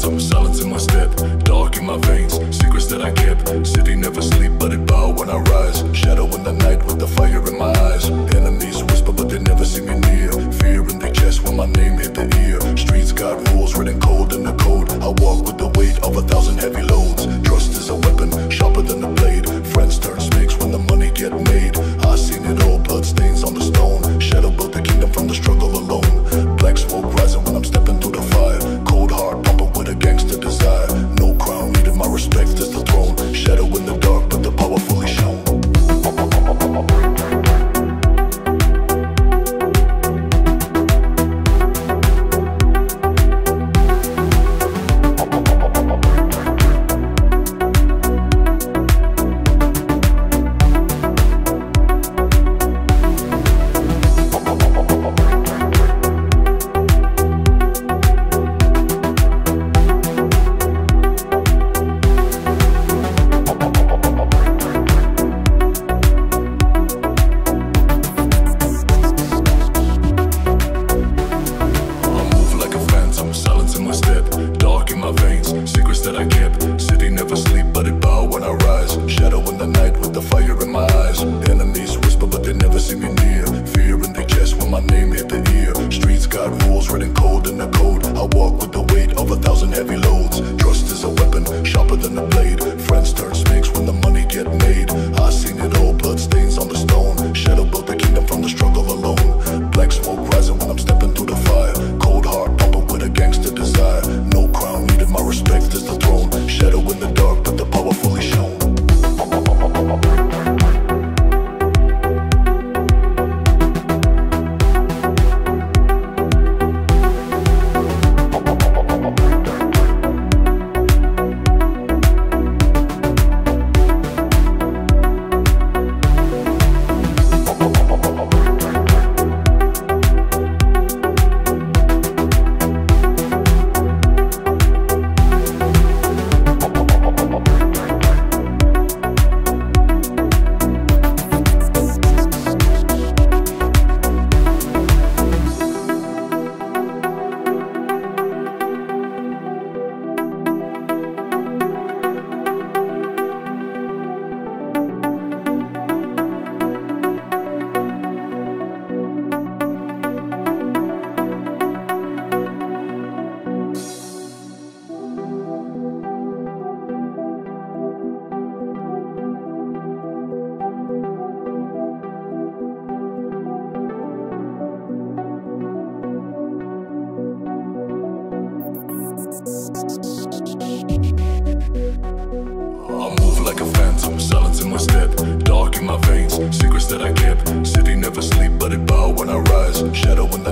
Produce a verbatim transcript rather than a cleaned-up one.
phantom, silence in my step, dark in my veins, secrets that I kept. City never sleep, but it bow when I rise. Shadow in the night with the fire in my eyes. Enemies whisper, but they never see me near. Fear in their chest when my name hit the ear. Streets got rules written cold in the code. I walk with the weight of a thousand heavy loads. Trust is a weapon, sharper than a blade. Friends turn snakes when the money get made. I seen it all, blood stains on the stone. Shadow built the kingdom from the struggle alone. Black smoke rising when I'm stepping through the fire. Cold heart pumping with a gangster desire. No crown needed, my respect is the throne. Shadow in the dark, but the power fully shown. That I kept. City never sleep, but it bow when I rise. Shadow in the night with the fire in my eyes. Enemies whisper, but they never see me near. Fear in their chest when my name hit the ear. Streets got rules written cold in the code. I walk with the weight of a thousand heavy loads. Trust is a weapon, sharper than a blade. Friends turn snakes when the money get made. I seen it all, blood stains on the stone. Shadow built the kingdom from the struggle alone. Black smoke rising when I'm stepping through the fire. Cold heart pumping with a gangster desire. No crown needed, my respect is the throne. Shadow in the dark, but the power fully shown. I move like a phantom, silence in my step, dark in my veins, secrets that I kept. City never sleep, but it bow when I rise. Shadow in